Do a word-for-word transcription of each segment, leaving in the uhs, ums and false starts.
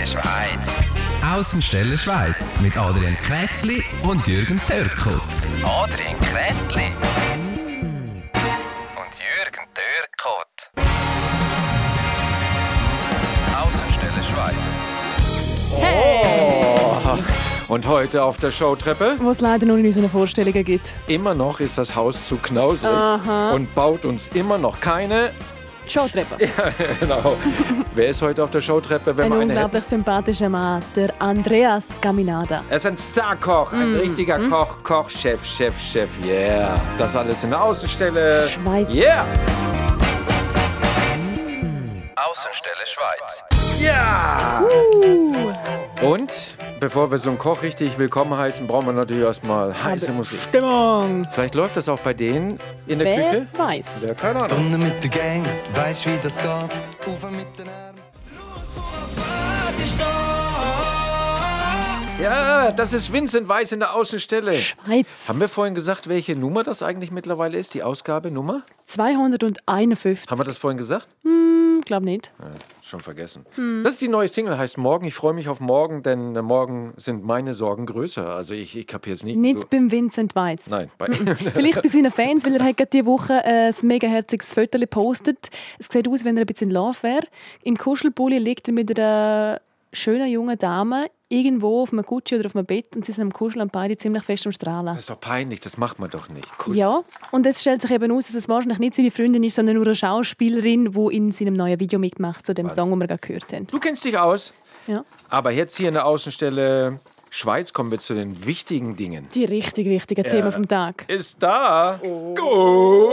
Schweiz. Außenstelle Schweiz mit Adrian Kretli und Jürgen Törkelt. Adrian Kretli und Jürgen Törkelt. Außenstelle Schweiz. Oh. Und heute auf der Showtreppe? Wo es leider noch in unseren Vorstellungen gibt. Immer noch ist das Haus zu knausrig Aha. und baut uns immer noch keine Showtreppe. Ja, genau. Wer ist heute auf der Showtreppe, wenn Ein wir eine unglaublich sympathischer Mann, der Andreas Caminada. Er ist ein Starkoch, ein Mm. richtiger Mm. Koch, Koch, Chef, Chef, Chef, yeah. Das alles in der Außenstelle. Schweiz. Yeah. Außenstelle Schweiz. Ja! Uh. Und bevor wir so einen Koch richtig willkommen heißen, brauchen wir natürlich erstmal heiße Musik. Stimmung. Vielleicht läuft das auch bei denen in der Wer Küche? weiß. Ja, keine Ahnung. Unten mit der Gang, weisst wie das geht. Auf mit den Armen. Ja, das ist Vincent Weiss in der Außenstelle. Schweiz. Haben wir vorhin gesagt, welche Nummer das eigentlich mittlerweile ist? Die Ausgabenummer? zweihunderteinundfünfzig. Haben wir das vorhin gesagt? Hm, glaub nicht. Ja, schon vergessen. Hm. Das ist die neue Single, heißt Morgen. Ich freue mich auf morgen, denn morgen sind meine Sorgen größer. Also ich, ich kapiere es nicht. Nicht Du- beim Vincent Weiss. Nein, bei Vielleicht bei seinen Fans, weil er hat gerade diese Woche ein mega herziges Foto gepostet. Es sieht aus, wenn er ein bisschen in Love wäre. Im Kuschelpulli liegt er mit einer schönen jungen Dame irgendwo auf einem Kutsche oder auf einem Bett und sie sind am Kuscheln und beide ziemlich fest am Strahlen. Das ist doch peinlich, das macht man doch nicht. Cool. Ja, und es stellt sich eben aus, dass es wahrscheinlich nicht seine Freundin ist, sondern nur eine Schauspielerin, die in seinem neuen Video mitmacht, zu dem Wahnsinn. Song, den wir gerade gehört haben. Du kennst dich aus. Ja. Aber jetzt hier in der Außenstelle Schweiz kommen wir zu den wichtigen Dingen. Die richtig wichtigen Themen vom Tag. Ist da. Oh.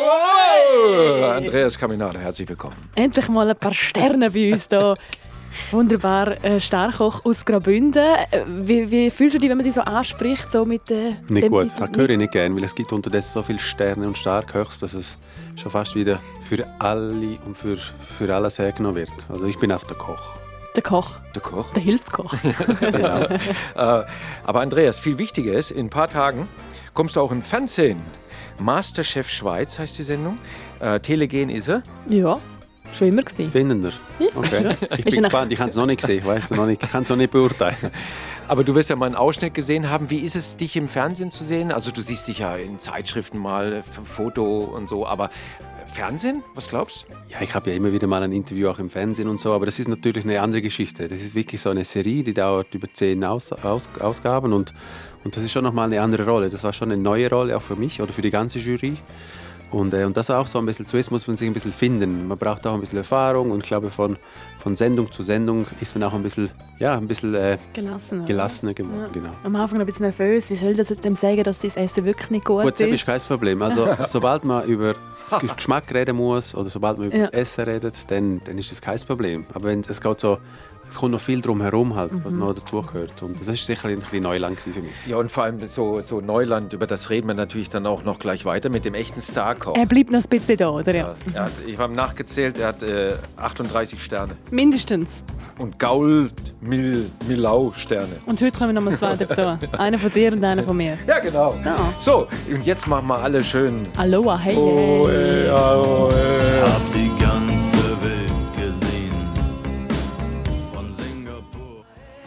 Andreas Caminada, herzlich willkommen. Endlich mal ein paar Sterne bei uns hier. Wunderbar, äh, Starkoch aus Graubünden. Äh, Wie, wie fühlst du dich, wenn man dich so anspricht? So mit, äh, Nicht dem- gut, das höre ich nicht gerne, weil es gibt unterdessen so viele Sterne und Starköchs, dass es schon fast wieder für alle und für, für alles hergenommen wird. Also ich bin auf der Koch. Der Koch, Der Koch. der Hilfskoch. Genau. äh, aber Andreas, viel wichtiger ist, in ein paar Tagen kommst du auch im Fernsehen. Masterchef Schweiz heißt die Sendung. Äh, Telegen ist er. Ja, schon immer gewesen. Finden wir. Okay. Ich Ist bin ja nach- gespannt, ich habe es noch nicht gesehen, ich weiß noch nicht, ich kann es noch nicht beurteilen. Aber du wirst ja mal einen Ausschnitt gesehen haben. Wie ist es, dich im Fernsehen zu sehen? Also du siehst dich ja in Zeitschriften mal, F- Foto und so, aber Fernsehen? Was glaubst du? Ja, ich habe ja immer wieder mal ein Interview auch im Fernsehen und so, aber das ist natürlich eine andere Geschichte. Das ist wirklich so eine Serie, die dauert über zehn Aus Aus Ausgaben und, und das ist schon nochmal eine andere Rolle. Das war schon eine neue Rolle, auch für mich oder für die ganze Jury. Und, äh, und das auch so ein bisschen, zuerst muss man sich ein bisschen finden. Man braucht auch ein bisschen Erfahrung und ich glaube, von, von Sendung zu Sendung ist man auch ein bisschen, ja, ein bisschen äh, Gelassener. gelassener geworden. Genau. Am Anfang noch ein bisschen nervös. Wie soll das jetzt dem sagen, dass das Essen wirklich nicht gut, Gut, das ist? ist kein Problem. Also, sobald man über das Geschmack reden muss oder sobald man über Ja. das Essen redet, dann, dann ist das kein Problem. Aber wenn, es geht so, es kommt noch viel drum herum, halt, was noch dazugehört. Und das ist sicher ein bisschen Neuland für mich. Ja, und vor allem so, so Neuland, über das reden wir natürlich dann auch noch gleich weiter mit dem echten Starkoch. Er bleibt noch ein bisschen da, oder? Ja. Er hat, ich habe nachgezählt, er hat äh, achtunddreißig Sterne. Mindestens. Und Gault, Mil, Milau Sterne. Und heute kommen noch mal zwei dazu. Einer von dir und einer von mir. Ja, genau. Ja. So, und jetzt machen wir alle schön. Aloha, hey, Oh, hey. ey, oh, ey. Hab die ganze Welt gesehen. Von Singapur.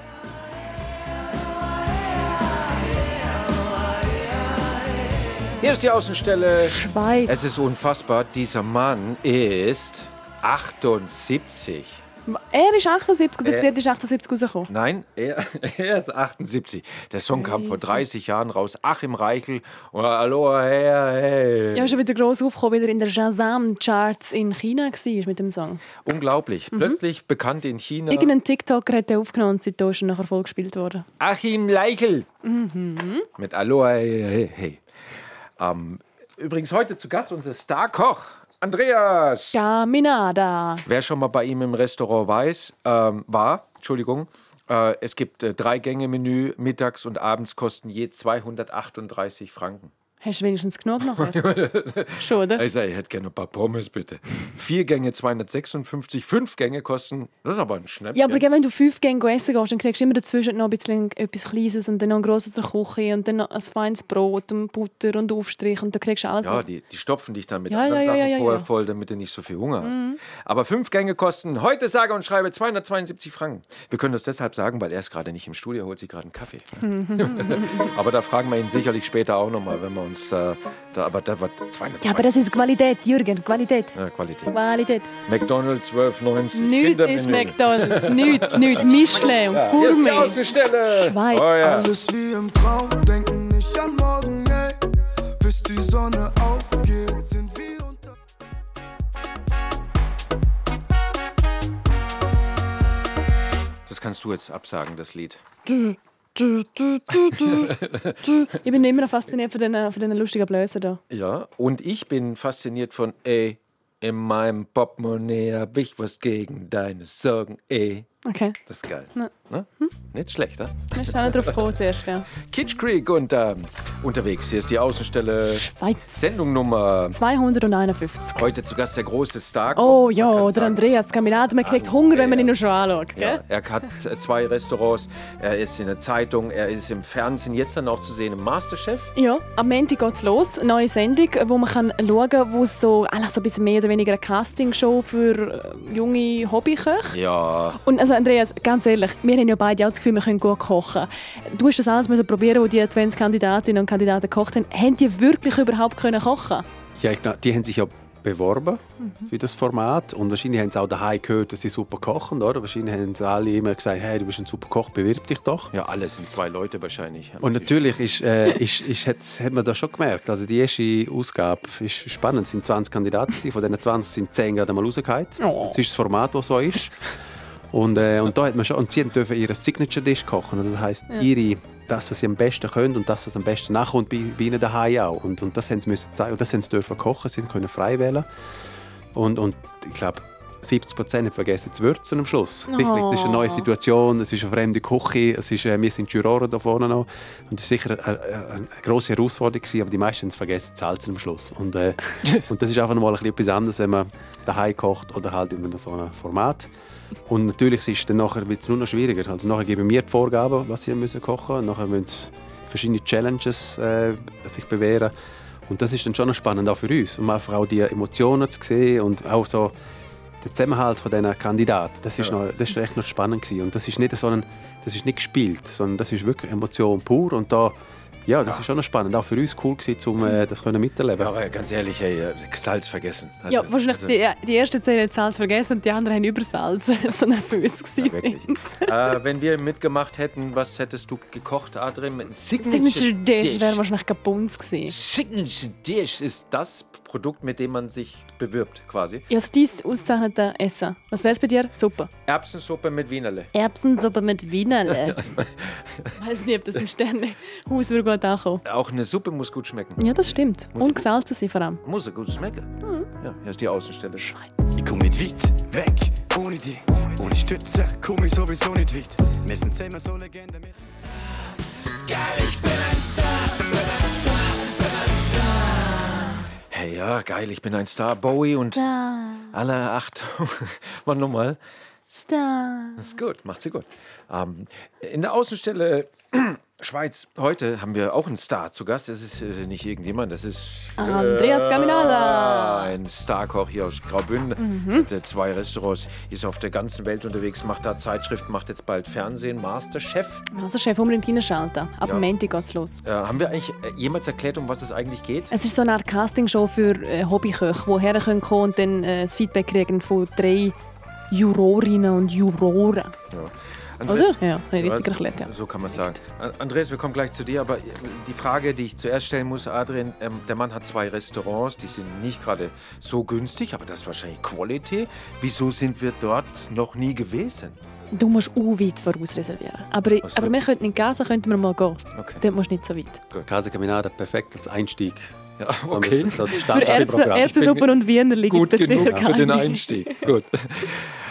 Hier ist die Außenstelle. Schweiz. Es ist unfassbar, dieser Mann ist achtundsiebzig. Er ist achtundsiebzig und das Äh. Lied ist achtundsiebzig rausgekommen. Nein, er, er ist achtundsiebzig. Der Song kam vor dreißig Jahren raus. Achim Reichel. Und Aloha, hey, hey. Ja, ist schon wieder gross aufgekommen, weil er in der Shazam-Charts in China war mit dem Song. Unglaublich. Plötzlich bekannt in China. Irgendein TikToker hat den aufgenommen und seitdem ist er nachher voll gespielt worden. Achim Reichel. Mhm. Mit Aloha, hey, hey, hey. Ähm, übrigens heute zu Gast unser Starkoch Andreas. Caminada. Wer schon mal bei ihm im Restaurant weiß, ähm, war, Entschuldigung, äh, es gibt äh, drei Gänge Menü, mittags und abends kosten je zweihundertachtunddreißig Franken. Hast du wenigstens genug nachher? Schon, oder? Ich sage, ich hätte gerne ein paar Pommes, bitte. Vier Gänge zweihundertsechsundfünfzig, fünf Gänge kosten, das ist aber ein Schnäppchen. Ja, aber wenn du fünf Gänge essen gehst, dann kriegst du immer dazwischen noch ein bisschen etwas Kleines und dann noch ein grosses Küche und dann noch ein feines Brot und Butter und Aufstrich und da kriegst du alles Ja, noch. die, die stopfen dich dann mit Ja, anderen ja, ja, Sachen ja, ja, vorher ja. voll, damit du nicht so viel Hunger hast. Mhm. Aber fünf Gänge kosten heute sage und schreibe zweihundertzweiundsiebzig Franken. Wir können das deshalb sagen, weil er ist gerade nicht im Studio, er holt sich gerade einen Kaffee. Aber da fragen wir ihn sicherlich später auch nochmal, wenn wir uns da... da aber da war Ja, aber das ist Qualität, Jürgen, Qualität. Ja, Qualität. Qualität. McDonald's zwölf neunzig. Nichts ist McDonald's, nichts, nichts. Michelin und Ja, hier ist die Gourmet. Außenstelle. Schweiz. Oh, ja. Alles wie im Traum, denken nicht an morgen, ey. Bis die Sonne aufgeht, sind wir unter... Das kannst du jetzt absagen, das Lied. Du, du, du, du, du, du. Ich bin immer noch fasziniert von diesen, von diesen lustigen Blößen da. Ja, und ich bin fasziniert von, ey, in meinem Portemonnaie hab ich was gegen deine Sorgen, ey. Okay. Das ist geil. Na. Ne? Nicht schlecht, ne? Wir sind auch nicht drauf gekommen zuerst, ja. Kitsch Creek und ähm, unterwegs. Hier ist die Außenstelle. Schweiz. Sendung Nummer. zweihunderteinundfünfzig. Heute zu Gast der große Star. Oh Man ja, kann der sagen, Andreas Caminati, man kriegt Hunger, wenn man ihn nur schon anschaut. Ja, Gell? er hat äh, zwei Restaurants, er ist in der Zeitung, er ist im Fernsehen, jetzt dann auch zu sehen im Masterchef. Ja, am Montag geht's los. Eine neue Sendung, wo man kann schauen kann, wo es so, eigentlich so ein bisschen mehr oder weniger eine Castingshow für äh, junge Hobbyköche. Ja, Und also Andreas, ganz ehrlich, wir haben ja beide auch das Gefühl, wir können gut kochen. Du hast das alles müssen probieren, wo die zwanzig Kandidatinnen und Kandidaten gekocht haben. Haben die wirklich überhaupt können kochen? Ja, ich glaub, die haben sich ja beworben für das Format und wahrscheinlich haben sie auch daheim gehört, dass sie super kochen, oder? Wahrscheinlich haben sie alle immer gesagt, hey, du bist ein super Koch, bewirb dich doch. ja, alle sind zwei Leute wahrscheinlich. Und natürlich ist, äh, ist, ist, hat, hat man das schon gemerkt. Also die erste Ausgabe ist spannend. Es sind zwanzig Kandidaten gewesen. Von diesen zwanzig sind zehn gerade mal rausgefallen. Oh. Das ist das Format, das so ist. Und, äh, und da hat man schon, und sie dürfen ihren Signature-Dish kochen. Also das heisst, Ja. ihre, das, was sie am besten können und das, was am besten nachkommt, bei, bei ihnen daheim auch. Und, und das haben sie müssen zeigen. Und das haben sie dürfen kochen. Sie können frei wählen. Und, und ich glaube, siebzig Prozent haben vergessen zu würzen am Schluss. Oh. Wirklich, das ist eine neue Situation, es ist eine fremde Küche, es ist, äh, wir sind Juroren da vorne noch. Und das war sicher eine, eine, eine grosse Herausforderung gewesen, aber die meisten haben es vergessen zu salzen am Schluss. Und, äh, und das ist einfach noch mal ein bisschen etwas anderes, wenn man daheim kocht oder halt in so einem Format. Und natürlich ist es dann nachher wird's nur noch schwieriger. Also nachher geben wir die Vorgaben, was sie müssen kochen müssen. Nachher müssen sie verschiedene Challenges äh, sich bewähren. Und das ist dann schon noch spannend auch für uns, um einfach auch die Emotionen zu sehen und auch so der Zusammenhalt von diesen Kandidaten. Das ist, Ja. noch, das ist echt noch spannend gewesen. Und das ist nicht so ein, das ist nicht gespielt, sondern das ist wirklich Emotion pur. Und da, ja, das ist schon noch spannend. Auch für uns cool gewesen, um äh, das können miterleben. Ja, aber ganz ehrlich, hey, Salz vergessen. Also, Ja, wahrscheinlich also, die, ja, die ersten zehn haben Salz vergessen und die anderen haben Übersalz. So nervös ja, gewesen. wirklich. äh, wenn wir mitgemacht hätten, was hättest du gekocht, Adrian? Mit Signature Dish wäre wahrscheinlich Gabons gewesen. Signature Dish ist das Produkt, mit dem man sich bewirbt, quasi. Ja, also dies ausgezeichnete Essen. Was wär's bei dir? Super. Erbsensuppe mit Wienerle. Erbsensuppe mit Wienerle. Ich weiß nicht, ob das im Sternenhaus würde gut ankommen. Auch eine Suppe muss gut schmecken. Ja, das stimmt. Muss- Und gesalzen sie vor allem. Muss gut schmecken. Ja, hier ist die Außenstelle. Ich komm nicht weit weg, ohne dich. Ohne Stütze komm ich sowieso nicht weit. Wir sind zusammen so Legende. Geil, ich bin ein Star, bin ein Star, bin ein Star. Hey, ja, geil, ich bin ein Star. Bowie und Star, alle Achtung. Mal nochmal. Star. Das ist gut, macht sie gut. Ähm, in der Außenstelle Schweiz, heute haben wir auch einen Star zu Gast. Das ist äh, nicht irgendjemand, das ist Andreas Caminada. ein Starkoch hier aus Graubünden. Mhm. Hat äh, zwei Restaurants, ist auf der ganzen Welt unterwegs, macht da Zeitschriften, macht jetzt bald Fernsehen, Masterchef. Also Chef, unbedingt hineinschalten. Ab Ja. dem Montag geht's los. Äh, haben wir eigentlich äh, jemals erklärt, um was es eigentlich geht? Es ist so eine Art Castingshow für äh, Hobbyköche, die herkommen können und dann äh, das Feedback kriegen von drei Jurorinnen und Juroren. Andre- Oder? Ja, habe ich Ja, richtig erklärt, ja. So kann man sagen. An- Andreas, wir kommen gleich zu dir, aber die Frage, die ich zuerst stellen muss, Adrian, ähm, der Mann hat zwei Restaurants, die sind nicht gerade so günstig, aber das ist wahrscheinlich Quality. Wieso sind wir dort noch nie gewesen? Du musst auch weit voraus reservieren. Aber, Ach so. aber wir könnten in Gaza könnten wir mal gehen. Okay. Dort musst du nicht so weit. Casa Caminada perfekt als Einstieg. Ja, okay. So das Für Erbsen, Startprogramm. Erbsensuppe und Wiener liegt Gut es dort genug gar für den nicht. Einstieg. Gut.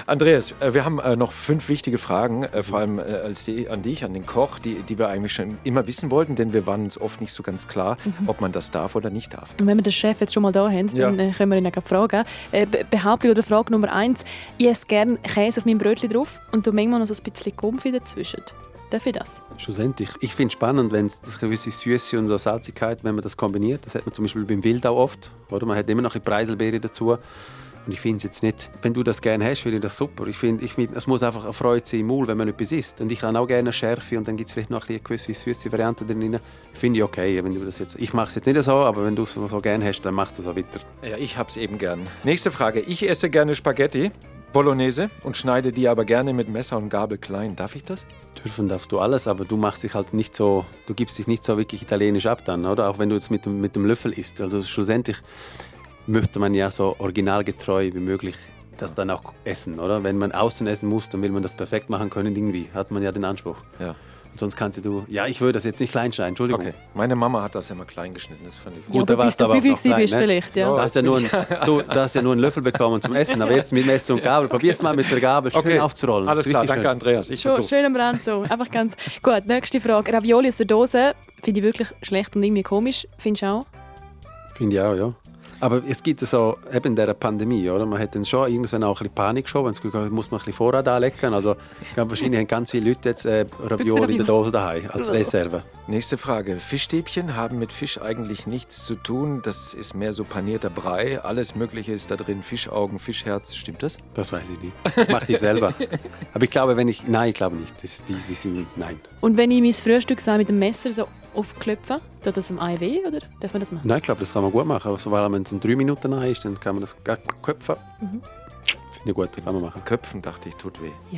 Andreas, äh, wir haben äh, noch fünf wichtige Fragen, äh, vor allem äh, als die, an dich, an den Koch, die, die wir eigentlich schon immer wissen wollten, denn wir waren uns oft nicht so ganz klar, mhm. ob man das darf oder nicht darf. Und wenn wir den Chef jetzt schon mal da haben, ja. dann äh, können wir ihn auch fragen. Äh, Be- Behauptung oder Frage Nummer eins. Ich esse gerne Käse auf meinem Brötchen drauf und du manchmal noch so ein bisschen Konfi dazwischen. Darf ich das? Schlussendlich. Ich finde es spannend, wenn es eine gewisse Süße und eine Salzigkeit, wenn man das kombiniert. Das hat man zum Beispiel beim Wildau oft. Oder? Man hat immer noch ein Preiselbeere dazu. Und ich finde es jetzt nicht, wenn du das gerne hast, finde ich das super. Ich finde, ich find, es muss einfach eine Freude sein im Maul, wenn man etwas isst. Und ich habe auch gerne Schärfe und dann gibt es vielleicht noch eine gewisse süße Variante drin. Finde ich okay, wenn du das jetzt. Ich mache es jetzt nicht so, aber wenn du es so gerne hast, dann machst du es auch weiter. Ja, ich habe es eben gern. Nächste Frage. Ich esse gerne Spaghetti, Bolognese und schneide die aber gerne mit Messer und Gabel klein. Darf ich das? Dürfen darfst du alles, aber du machst dich halt nicht so, du gibst dich nicht so wirklich italienisch ab dann, oder? Auch wenn du jetzt mit dem, mit dem Löffel isst. Also schlussendlich möchte man ja so originalgetreu wie möglich das dann auch essen, oder? Wenn man außen essen muss, dann will man das perfekt machen können irgendwie. Hat man ja den Anspruch. Ja. Und sonst kannst du, ja, ich würde das jetzt nicht klein schneiden, Entschuldigung. Okay. Meine Mama hat das immer klein geschnitten, das fand ich Ja, Gut, aber da bis du aber auch fünfzig noch klein, bist ne? vielleicht, ja. Du hast ja, nur ein, du, du hast ja nur einen Löffel bekommen zum Essen, aber jetzt mit Messer und Gabel. Probier es mal mit der Gabel schön Okay. aufzurollen. Alles klar, Richtig danke schön. Andreas. Ich Schön, versuch's. schön am Rand so. Einfach ganz gut. Nächste Frage. Ravioli aus der Dose finde ich wirklich schlecht und irgendwie komisch. Findest du auch? Finde ich auch, ja. Aber es gibt so, eben in dieser Pandemie, oder? Man hat dann schon irgendwann auch ein bisschen Panik schon, wenn es geht, muss man ein bisschen Vorrat anlegen. Also ich glaube, wahrscheinlich haben ganz viele Leute jetzt äh, Ravioli in der Dose daheim als Reserve. Nächste Frage. Fischstäbchen haben mit Fisch eigentlich nichts zu tun. Das ist mehr so panierter Brei. Alles Mögliche ist da drin. Fischaugen, Fischherz. Stimmt das? Das weiß ich nicht. Mach ich selber. Aber ich glaube, wenn ich, nein, ich glaube nicht. Das, die, die sind, nein. Und wenn ich mein Frühstück so mit dem Messer so aufklopfe, tut das am Ei weh oder darf man das machen? Nein, ich glaube, das kann man gut machen. Also, weil wenn es in drei Minuten nach ist, dann kann man das köpfen. Mhm. Finde ich gut, das kann man machen. Köpfen, dachte ich, tut weh. Ja,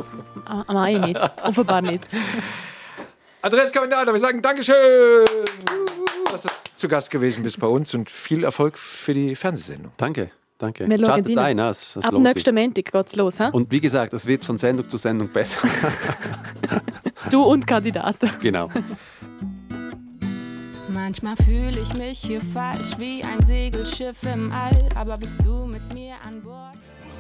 am am Ei nicht. Offenbar nicht. Andreas Cavinato, wir sagen Dankeschön, dass du zu Gast gewesen bist bei uns und viel Erfolg für die Fernsehsendung. Danke, danke. Wir schauen Schaltet rein. ein, das, das Ab lohnt nächsten sich. Montag geht's los. He? Und wie gesagt, es wird von Sendung zu Sendung besser. Du und Kandidaten. Genau. Manchmal fühle ich mich hier falsch wie ein Segelschiff im All, aber bist du mit mir an Bord?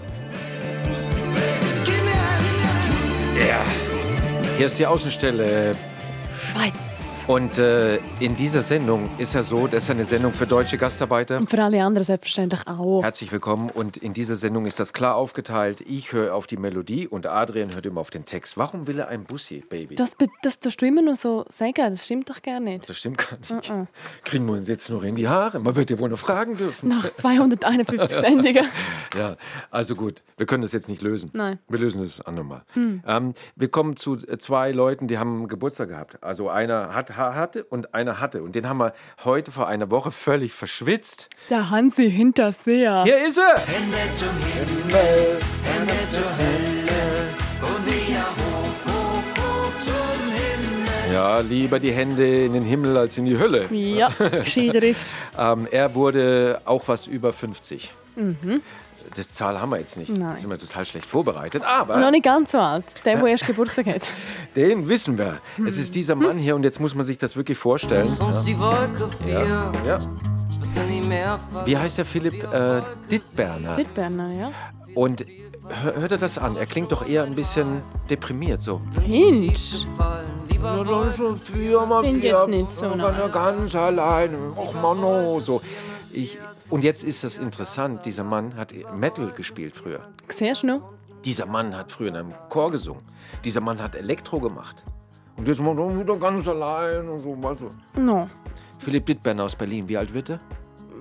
Ja, hier ist die Außenstelle. Schweiz. Und äh, in dieser Sendung ist ja so, das ist eine Sendung für deutsche Gastarbeiter. Und für alle anderen selbstverständlich auch. Herzlich willkommen und in dieser Sendung ist das klar aufgeteilt. Ich höre auf die Melodie und Adrian hört immer auf den Text. Warum will er ein Bussi, Baby? Das, be- das tust du immer nur so sagen, das stimmt doch gar nicht. Das stimmt gar nicht. Uh-uh. Kriegen wir uns jetzt noch in die Haare? Man wird ja wohl noch fragen dürfen. Nach zweihunderteinundfünfzig Sendungen. Ja, also gut, wir können das jetzt nicht lösen. Nein. Wir lösen das andermal. Hm. Ähm, wir kommen zu zwei Leuten, die haben Geburtstag gehabt. Also einer hat, hatte und einer hatte. Und den haben wir heute vor einer Woche völlig verschwitzt. Der Hansi Hinterseher. Hier ist er! Hände zum Himmel, Hände zur Hölle und wieder hoch, hoch, hoch zum Himmel. Ja, lieber die Hände in den Himmel als in die Hölle. Ja, gescheiter ist. Ähm, er wurde auch was über fünfzig. Mhm. Das Zahl haben wir jetzt nicht. Nein. Das sind wir total schlecht vorbereitet. Noch Aber nicht ganz so alt. Der, der erst Geburtstag hat. den wissen wir. Es ist dieser Mann hier und jetzt muss man sich das wirklich vorstellen. Sonst die Wolke vier, Ja. Ja. bitte nie mehr ver- Wie heißt der Philipp äh, Dittberner? Dittberner, ja. Und hör, hört er das an? Er klingt doch eher ein bisschen deprimiert so. Hinsch. fallen. Lieber wollen Find jetzt nicht so, nein. Ganz alleine. Och Mann, oh, so. Ich, und jetzt ist das interessant. Dieser Mann hat Metal gespielt früher. Siehst du noch? Dieser Mann hat früher in einem Chor gesungen. Dieser Mann hat Elektro gemacht. Und jetzt macht er wieder ganz allein und so. Weißt du. No. Philipp Dittberner aus Berlin. Wie alt wird er?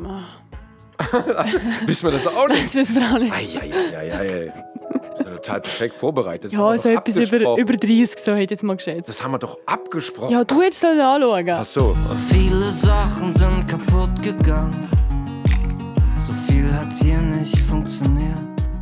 Wissen wir das auch nicht? Das wissen wir auch nicht. Eieieiei. Das ist ja total perfekt vorbereitet. Das haben Ja, wir so doch etwas über, abgesprochen. über dreißig, so hätte ich jetzt mal geschätzt. Das haben wir doch abgesprochen. Ja, du hättest es anschauen. Ach so. So viele Sachen sind kaputt gegangen. So viel hat hier nicht funktioniert.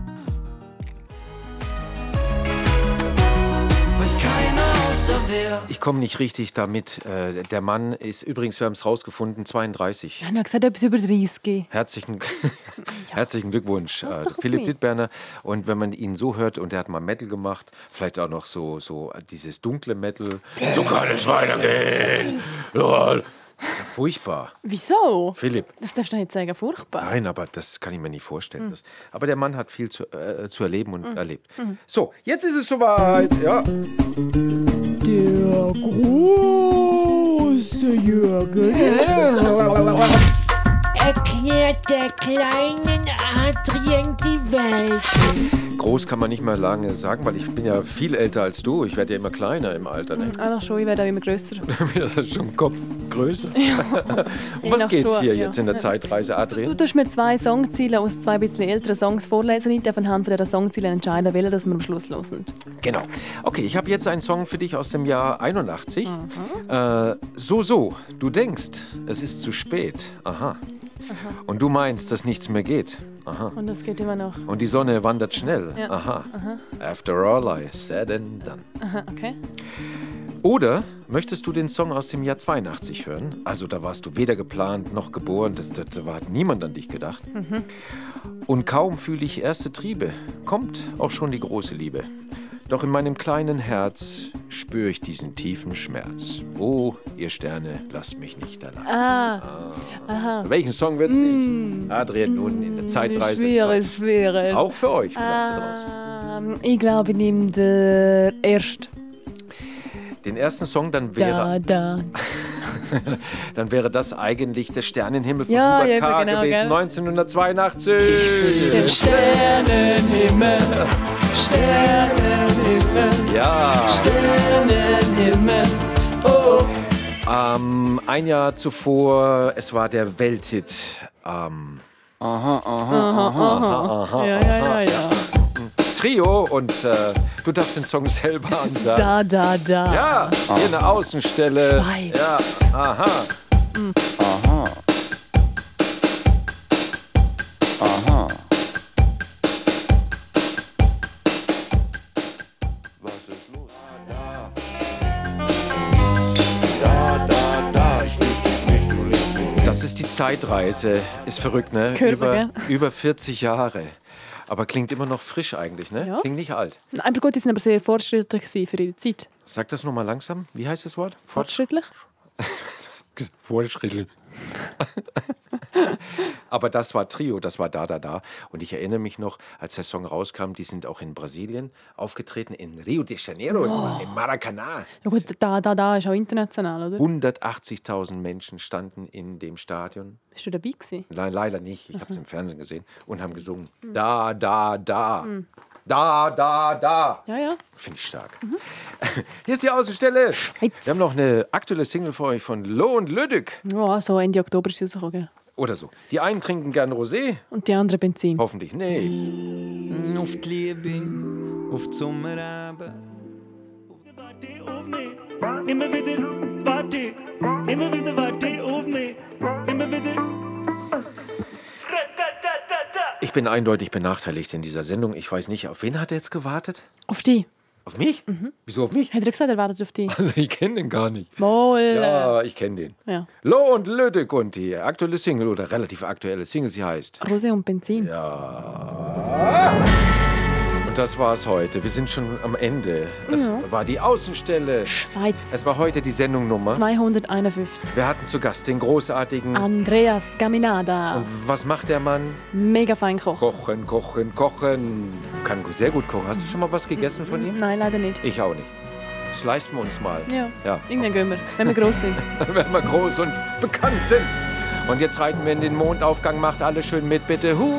Weiß keiner außer wir. Ich komme nicht richtig damit. Äh, der Mann ist übrigens, wir haben es rausgefunden, zweiunddreißig. Ja, er hat gesagt, etwas über dreißig. Herzlichen, herzlichen Glückwunsch, Das ist äh, doch okay. Philipp Dittberner. Und wenn man ihn so hört, und er hat mal Metal gemacht, vielleicht auch noch so, so dieses dunkle Metal. So kann es weitergehen. Ja, Furchtbar. Wieso? Philipp. Das darfst du nicht sagen, furchtbar. Nein, aber das kann ich mir nicht vorstellen. Mhm. Das, aber der Mann hat viel zu, äh, zu erleben und Mhm. erlebt. Mhm. So, jetzt ist es soweit. Ja. Der große Jürgen erklärt der kleinen Adrien die Welt. Groß kann man nicht mehr lange sagen, weil ich bin ja viel älter als du. Ich werde ja immer kleiner im Alter. Ne? Ah, noch schon, ich werde auch immer grösser. Das ist schon Kopf größer. Ja. Um was Noch geht's schon, hier ja. jetzt in der Zeitreise, Adrian? Du tust mir zwei Songziele aus zwei bisschen älteren Songs vorlesen und ich darf anhand von dieser Songziele entscheiden, welche das wir am Schluss hören. Genau. Okay, ich habe jetzt einen Song für dich aus dem Jahr einundachtzig. Mhm. Äh, so, so, du denkst, es ist zu spät. Aha. Und du meinst, dass nichts mehr geht. Aha. Und das geht immer noch. Und die Sonne wandert schnell. Ja. Aha. Aha. After all I said and done. Aha, okay. Oder möchtest du den Song aus dem Jahr zweiundachtzig hören? Also da warst du weder geplant noch geboren, da, da, da hat niemand an dich gedacht. Mhm. Und kaum fühle ich erste Triebe, kommt auch schon die große Liebe. Doch in meinem kleinen Herz spüre ich diesen tiefen Schmerz. Oh, ihr Sterne, lasst mich nicht allein. Ah. Aha. Welchen Song wird Mm. sich Adrian nun in der Zeitreise Schwere, schwere. auch für euch vielleicht da draußen? Ähm, ich glaube, ich nehme den ersten. Den ersten Song, dann wäre, Da, da. dann wäre das eigentlich der Sternenhimmel von Ja, Hubert ja, K. genau, gewesen, gell? neunzehnhundertzweiundachtzig. Den Sternenhimmel, Sternenhimmel, Ja. Sternenhimmel, oh. Ähm, ein Jahr zuvor, es war der Welthit. Ähm, Aha, aha, Aha, aha. aha, Ja, ja, ja, ja. Trio und äh, du darfst den Song selber ansagen. Da, da, da. Ja, hier eine Außenstelle. Schweiz. Ja, aha. aha. Aha. Was ist los? Da, da, da, ich lieb dich nicht, du liebst mich nicht. Das ist die Zeitreise. Ist verrückt, ne? Körper, über, gell? über vierzig Jahre. Aber klingt immer noch frisch eigentlich, ne? Ja. Klingt nicht alt. Aber gut, die sind aber sehr fortschrittlich gewesen für ihre Zeit. Sag das nochmal langsam. Wie heißt das Wort? Fortschrittlich? Fortschrittlich. Aber das war Trio, das war Da, Da, Da. Und ich erinnere mich noch, als der Song rauskam, die sind auch in Brasilien aufgetreten, in Rio de Janeiro, Oh. im Maracanã. Ja gut, da, da, da ist auch international, oder? hundertachtzigtausend Menschen standen in dem Stadion. Bist du dabei gewesen? Le leider nicht, ich habe es im Fernsehen gesehen und haben gesungen. Da, da, da. Da, da, da. Ja, ja. Finde ich stark. Hier ist die Außenstelle. Wir haben noch eine aktuelle Single für euch von Lo und Lüdük. Ja, so Ende Oktober ist sie rausgekommen, gell? Oder so. Die einen trinken gern Rosé, Und die anderen Benzin. hoffentlich nicht. Auf die Liebe, auf die Sommerabend. Warte auf mich, immer wieder, warte, immer wieder, warte auf mich, immer wieder. Ich bin eindeutig benachteiligt in dieser Sendung. Ich weiß nicht, auf wen hat er jetzt gewartet? Auf die. Auf mich? Wieso auf mich? Hat er gesagt, er wartet auf die? Also ich kenne den gar nicht. Moll. Ja, ich kenne den. Ja. Lo und Lüdük und die aktuelle Single oder relativ aktuelle Single, sie heißt. Rosé und Benzin. Ja. Und das war's heute. Wir sind schon am Ende. Es Ja. war die Außenstelle. Schweiz. Es war heute die Sendungnummer. zweihunderteinundfünfzig. Wir hatten zu Gast den großartigen. Andreas Gaminada. Und was macht der Mann? Mega fein kochen. Kochen, kochen, kochen. Kann sehr gut kochen. Hast du schon mal was gegessen von ihm? Nein, leider nicht. Ich auch nicht. Das leisten wir uns mal. Ja. Ja. Irgendwann gehen wir, wenn wir groß sind. Wenn wir groß und bekannt sind. Und jetzt reiten wir in den Mondaufgang. Macht alle schön mit, bitte. Hu.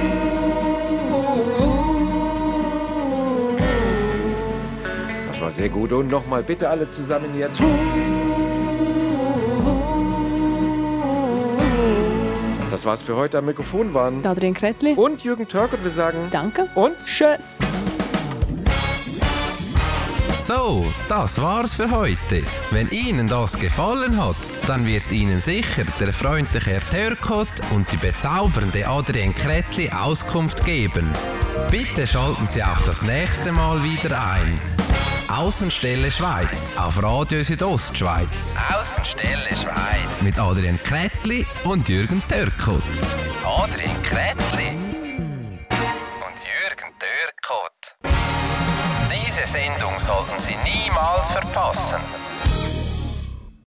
Das war sehr gut. Und nochmal bitte alle zusammen jetzt. Hu. Das war's für heute. Am Mikrofon waren Adrian Kretli und Jürgen Türk. Und wir sagen Danke und Tschüss. So, das war's für heute. Wenn Ihnen das gefallen hat, dann wird Ihnen sicher der freundliche Herr Törkot und die bezaubernde Adrian Kretli Auskunft geben. Bitte schalten Sie auch das nächste Mal wieder ein. Außenstelle Schweiz auf Radio Südostschweiz. Außenstelle Schweiz. Mit Adrian Kretli und Jürgen Törkot. Adrian Kretli und Jürgen Türkot. Diese Sendung sollten Sie niemals verpassen.